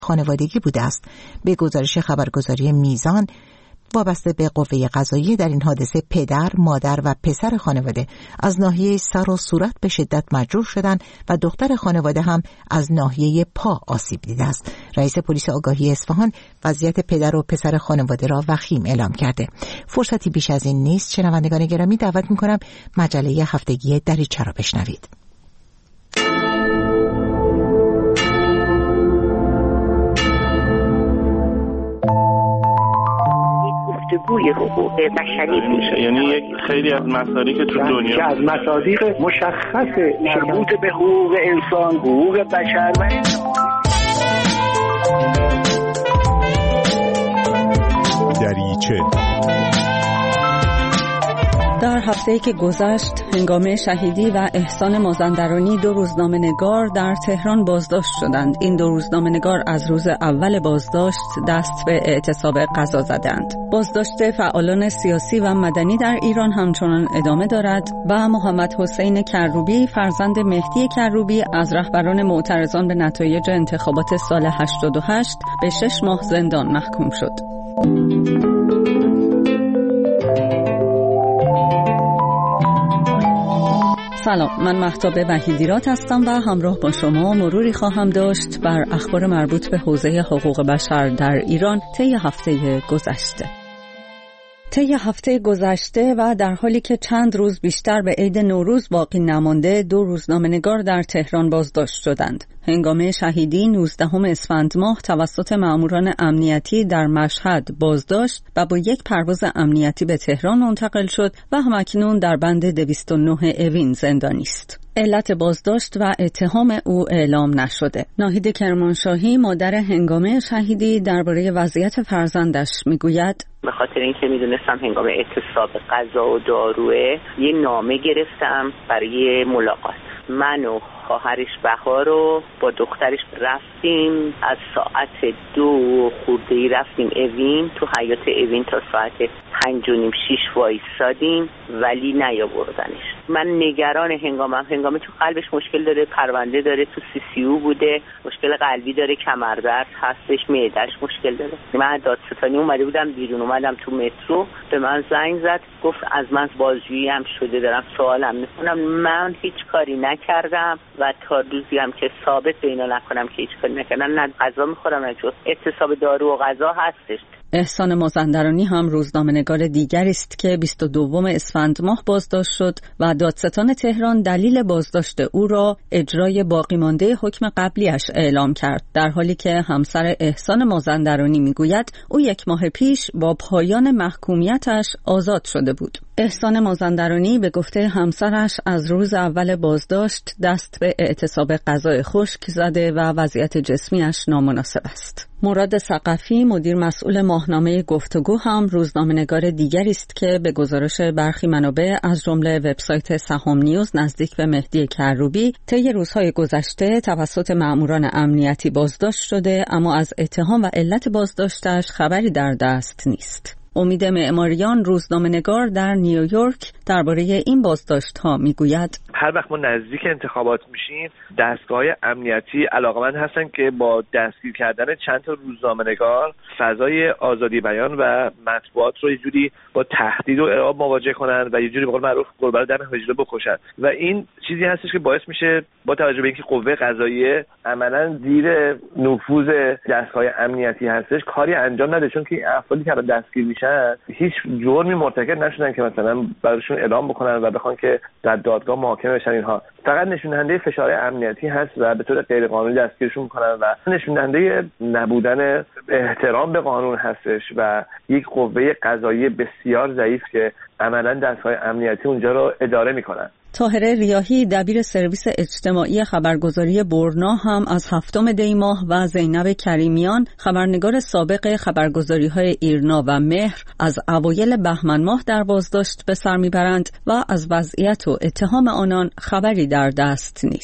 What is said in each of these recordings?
خانوادگی بوده است. به گزارش خبرگزاری میزان وابسته به قوه قضاییه، در این حادثه پدر، مادر و پسر خانواده از ناحیه سر و صورت به شدت مجروح شدند و دختر خانواده هم از ناحیه پا آسیب دیده است. رئیس پلیس آگاهی اصفهان وضعیت پدر و پسر خانواده را وخیم اعلام کرده. فرصتی بیش از این نیست. شنوندگان گرامی، دعوت می‌کنم مجله هفتگی دریچه را بشنوید. گفتگوی حقوق بشری میشه، یعنی یک خیلی از مصادیق که تو دنیا که از مصادیق مشخص مربوط به حقوق انسان، حقوق بشر و دریچه. در هفته‌ای که گذشت، هنگام شهیدی و احسان مازندرانی، دو روزنامه‌نگار در تهران بازداشت شدند. این دو روزنامه‌نگار از روز اول بازداشت دست به اعتصاب قضا زدند. بازداشت فعالان سیاسی و مدنی در ایران همچنان ادامه دارد و محمد حسین کروبی، فرزند مهدی کروبی، از رهبران معترضان به نتایج انتخابات سال 88 به 6 ماه زندان محکوم شد. سلام، من مهتاب وحیدیرات هستم و همراه با شما مروری خواهم داشت بر اخبار مربوط به حوزه حقوق بشر در ایران طی هفته گذشته و در حالی که چند روز بیشتر به عید نوروز باقی نمانده، دو روزنامه‌نگار در تهران بازداشت شدند. هنگام شهیدی 19 اسفند ماه توسط مأموران امنیتی در مشهد بازداشت و با یک پرواز امنیتی به تهران منتقل شد و همکنون در بند 209 اوین زندانی است. علت بازداشت و اتهام او اعلام نشده. ناهید کرمانشاهی، مادر هنگام شهیدی، درباره وضعیت فرزندش میگوید: به خاطر اینکه میدونستم هنگام اعتصاب غذا و داروه، یه نامه گرفتم برای ملاقات. من و خواهرش بهار رو با دخترش رفتیم، از ساعت 2 خورده‌ای رفتیم اوین، تو حیاط اوین تا ساعت 5:30-6 وایسادیم ولی نیاوردنش. من نگران هنگام تو قلبش مشکل داره، پرونده داره، تو CCU بوده، مشکل قلبی داره، کمردرد هستش، معده‌اش مشکل داره. من دادستانی اومده بودم بیرون، اومدم تو مترو، به من زنگ زد، گفت از من بازجویی هم شده، دارم سوالم میکنم. من هیچ کاری نکردم و تا روزی هم که ثابت به اینا نکنم که هیچ کاری نکردم، نه غذا میخورم نه چیز. اعتصاب دارو و غذا هستش. احسان مازندرانی هم روزنامه‌نگار دیگری است که 22 اسفند ماه بازداشت شد و دادستان تهران دلیل بازداشت او را اجرای باقی مانده حکم قبلیش اعلام کرد، در حالی که همسر احسان مازندرانی میگوید او 1 ماه پیش با پایان محکومیتش آزاد شده بود. احسان مازندرانی به گفته همسرش از روز اول بازداشت دست به اعتصاب غذای خشک زده و وضعیت جسمیش نامناسب است. مراد ثقفی، مدیر مسئول ماهنامه گفتگو، هم روزنامه‌نگار دیگری است که به گزارش برخی منابع از جمله وبسایت سهام نیوز نزدیک به مهدی کروبی طی روزهای گذشته توسط مأموران امنیتی بازداشت شده، اما از اتهام و علت بازداشتش خبری در دست نیست. امید معماریان، روزنامه‌نگار در نیویورک، درباره این بازداشت‌ها میگوید: هر وقت ما نزدیک انتخابات میشیم، دستگاه امنیتی علاقمند هستن که با دستگیر کردن چند تا روزنامه‌نگار فضای آزادی بیان و مطبوعات رو یه جوری با تهدید و ارعاب مواجه کنن و یه جوری به قول معروف گربه رو دم حجله بکشن و این چیزی هستش که باعث میشه با توجه به اینکه قوه قضاییه عملاً زیر نفوذ دستگاه امنیتی هستش کاری انجام نده، چون که افرادی که دستگیر میشن هیچ جرمی مرتکب نشدن که مثلا براشون اعلام بکنن و بخوان که در دادگاه محاکمه بشن. اینها فقط نشون دهنده فشار امنیتی هست و به طور غیر قانونی دستگیرشون میکنن و نشون دهنده نبودن احترام به قانون هستش و یک قوه قضاییه بسیار ضعیف که عملاً دستگاه امنیتی اونجا رو اداره میکنن. طاهره ریاحی، دبیر سرویس اجتماعی خبرگزاری برنا، هم از 7 دی ماه و زینب کریمیان، خبرنگار سابق خبرگزاری‌های ایرنا و مهر، از اوایل بهمن ماه در بازداشت به سر میبرند و از وضعیت و اتهام آنان خبری در دست نیست.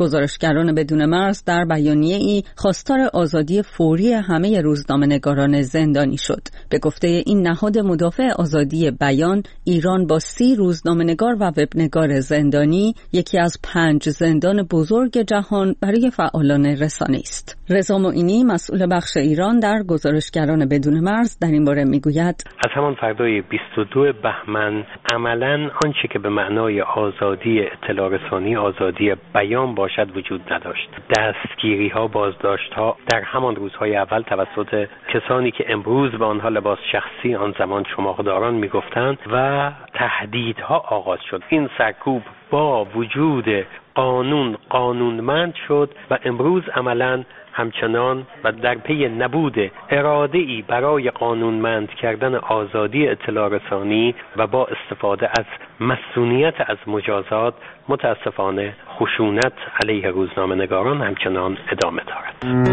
گزارشگران بدون مرز در بیانیه‌ای خواستار آزادی فوری همه روزنامه‌نگاران زندانی شد. به گفته این نهاد مدافع آزادی بیان، ایران با 30 روزنامه‌نگار و وبنگار زندانی یکی از 5 زندان بزرگ جهان برای فعالان رسانه است. رضا معینی مسئول بخش ایران در گزارشگران بدون مرز در این باره میگوید: از همان فردای 22 بهمن عملاً آنچه که به معنای آزادی اطلاع رسانی، آزادی بیان باشد وجود نداشت. دستگیری‌ها، بازداشت‌ها در همان روزهای اول توسط کسانی که امروز به آنها لباس شخصی آن زمان چماقداران میگفتند و تهدیدها آغاز شد. این سرکوب با وجود قانونمند شد و امروز عملاً همچنان و در پی نبود اراده‌ای برای قانونمند کردن آزادی اطلاع رسانی و با استفاده از مسئولیت از مجازات، متاسفانه خشونت علیه روزنامه‌نگاران همچنان ادامه دارد.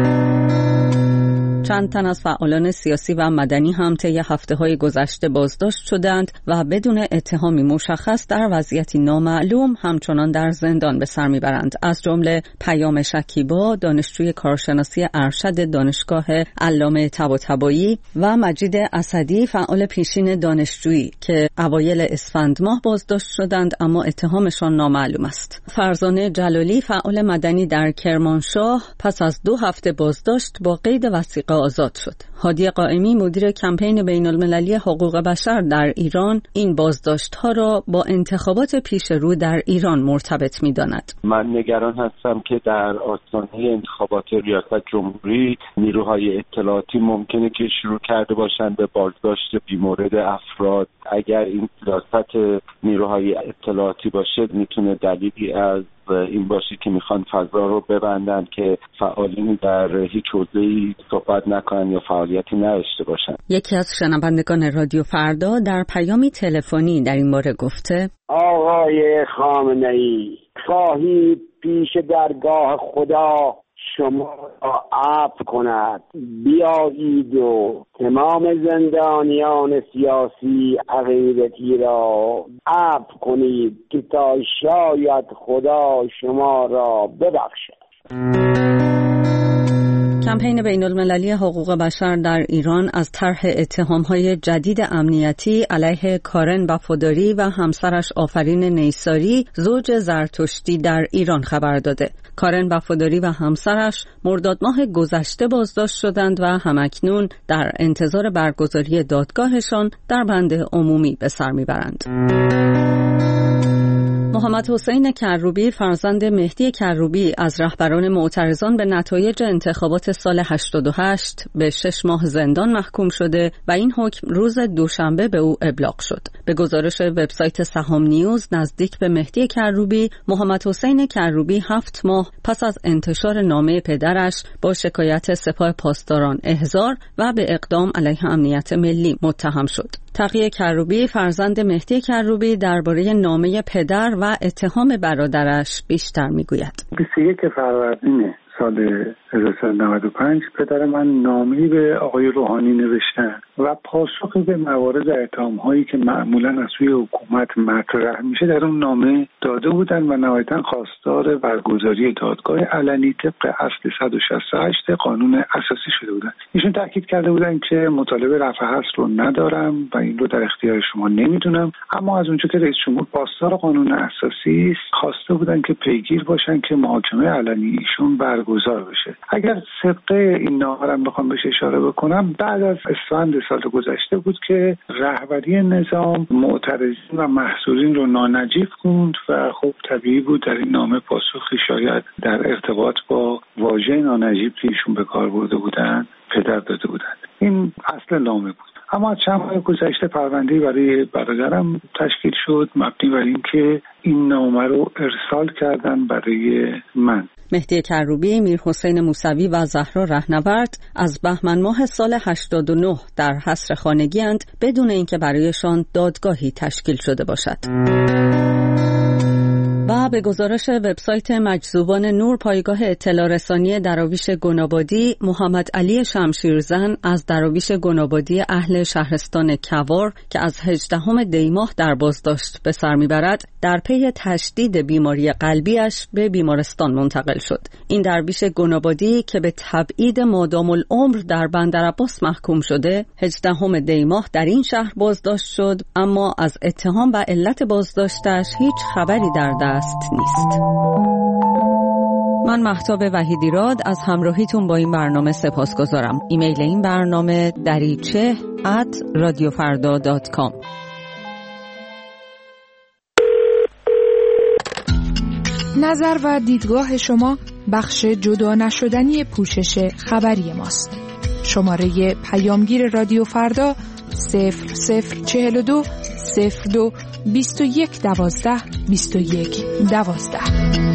چند تن از فعالان سیاسی و مدنی هم طی هفته‌های گذشته بازداشت شدند و بدون اتهامی مشخص در وضعیتی نامعلوم همچنان در زندان به سر میبرند. از جمله پیام شکیبا، دانشجوی کارشناسی ارشد دانشگاه علامه طباطبایی و مجید اسدی، فعال پیشین دانشجویی که اوایل اسفند ماه بازداشت شدند اما اتهامشان نامعلوم است. فرزانه جلالی، فعال مدنی در کرمانشاه، پس از 2 هفته بازداشت با قید وثیقه آزاد شد. هادی قائمی، مدیر کمپین بین‌المللی حقوق بشر در ایران، این بازداشت‌ها را با انتخابات پیش رو در ایران مرتبط می‌داند. من نگران هستم که در آستانه انتخابات ریاست جمهوری نیروهای اطلاعاتی ممکنه که شروع کرده باشند به بازداشت بیمورد افراد. اگر این سیاست نیروهای اطلاعاتی باشه میتونه دلیلی از این باشه که میخوان فضا رو ببندن که فعالین در هیچ حوزه‌ای صحبت نکنن یا فعالیتی نداشته باشن. یکی از شنوندگان رادیو فردا در پیامی تلفنی در این باره گفته: آقای خامنه‌ای، خواهی پیش درگاه خدا شما را عفو کند، بیایید و تمام زندانیان سیاسی عقیدتی را عفو کنید که تا شاید خدا شما را ببخشد. کمپین بین‌المللی حقوق بشر در ایران از طرح اتهام‌های جدید امنیتی علیه کارن وفاداری و همسرش آفرین نیساری، زوج زرتشتی در ایران خبر داده. کارن وفاداری و همسرش مرداد ماه گذشته بازداشت شدند و همکنون در انتظار برگزاری دادگاهشان در بند عمومی به سر میبرند. محمد حسین کروبی، فرزند مهدی کروبی، از رهبران معترضان به نتایج انتخابات سال 88 به 6 ماه زندان محکوم شده و این حکم روز دوشنبه به او ابلاغ شد. به گزارش وبسایت سهام نیوز، نزدیک به مهدی کروبی، محمد حسین کروبی 7 ماه پس از انتشار نامه پدرش با شکایت سپاه پاسداران احضار و به اقدام علیه امنیت ملی متهم شد. تقی کروبی، فرزند مهدی کروبی، درباره نامه پدر و اتهام برادرش بیشتر میگوید. 21 فروردین سال 1395 پدر من نامه‌ای به آقای روحانی نوشتن و پاسخی به موارد اتهام‌هایی که معمولاً از سوی حکومت مطرح میشه در اون نامه داده بودن و نهایتاً خواستار برگزاری دادگاه علنی طبق اصل 168 قانون اساسی شده بودن. ایشون تاکید کرده بودن که مطالبه رفع حصر رو ندارم و این رو در اختیار شما نمیدونم، اما از اونجا که رئیس جمهور پاسدار قانون اساسی است خواسته بودن که پیگیر باشن که محاکمه علنی ایشون برگزار بشه. اگر صدق این نامه رو بخوام بهش اشاره بکنم، بعد از اسفند سال گذشته بود که رهبری نظام معترضین و محصورین رو نانجیب خوند و خب طبیعی بود در این نامه پاسخی شاید در ارتباط با واژه نانجیب که ایشون به کار برده بودن پدر داده بودن. این اصل نامه بود. اما چند ماه گذشته پرونده‌ای برای برادرم تشکیل شد مبنی بر اینکه این نامه رو ارسال کردن برای من. مهدی کروبی، میر حسین موسوی و زهرا رهنورد از بهمن ماه سال 89 در حصر خانگی‌اند بدون اینکه برایشان دادگاهی تشکیل شده باشد. و به گزارش وبسایت مجذوبان نور پایگاه اطلاع رسانی دراویش گنابادی، محمد علی شمشیرزن از دراویش گنابادی اهل شهرستان کوار که از 18 دی‌ماه در بازداشت به سر میبرد، در پی تشدید بیماری قلبیش به بیمارستان منتقل شد. این درویش گنابادی که به تبعید مادام العمر در بندرعباس محکوم شده، 18 دی‌ماه در این شهر بازداشت شد، اما از اتهام و علت بازداشتش هیچ خبری در دست نیست. من مهتاب وحیدیراد از همراهیتون با این برنامه سپاسگزارم. ایمیل این برنامه dariche@radiofarda.com. نظر و دیدگاه شما بخش جدا نشدنی پوشش خبری ماست. شماره پیامگیر رادیو فردا 0042 02 21 12 21 12.